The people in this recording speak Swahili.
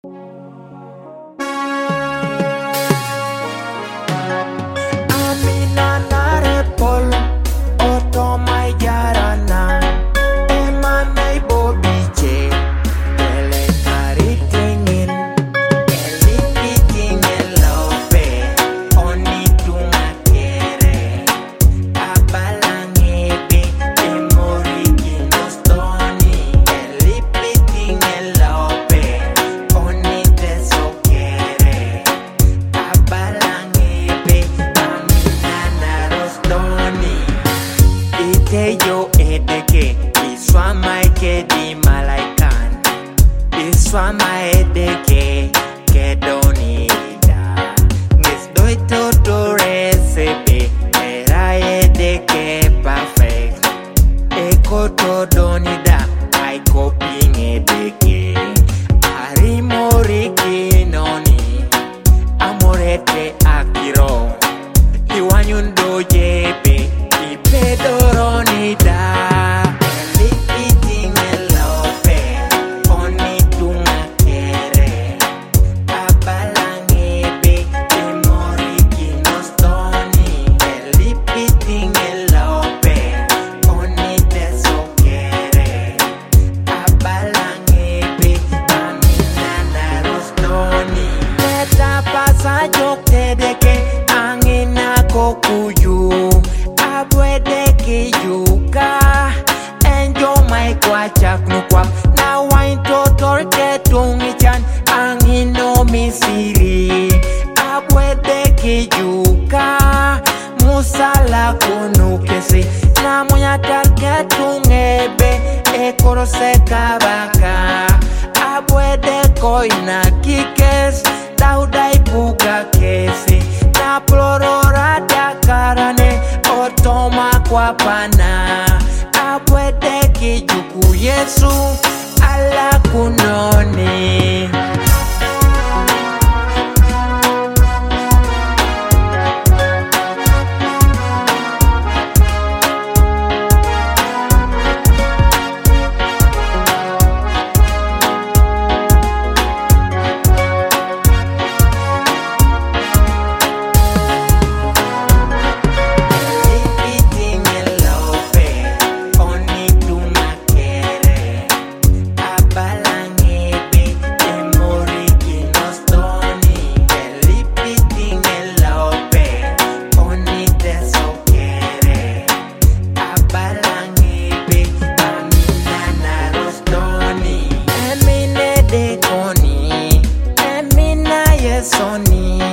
Yo edeke iswama ekedi malaikan iswama edeke kedonida ngesdoi toto recipe era edeke perfect eko todonida ai coping edeke arimoriki noni amorete akiro iwanyundo jebe Pedoronida, eating elope, onitunga kere, abalangebe, emoriki nostoni, eating elope, oniteso kere, abalangebe, aminana rostoni. Neta pasa joktedeke, angina kokuyu. Abwedeke yuka enjo mai kwachak nukwak na wain totor ketungichan angino misiri abwedeke yuka musala kunukesi na munyatar ketungebe ekorose kabaka abwedeko ina kikes daudai puga kesi na plorora dakarane Otoma kwa pana abwedeki juku Yesu ala kunoni Sony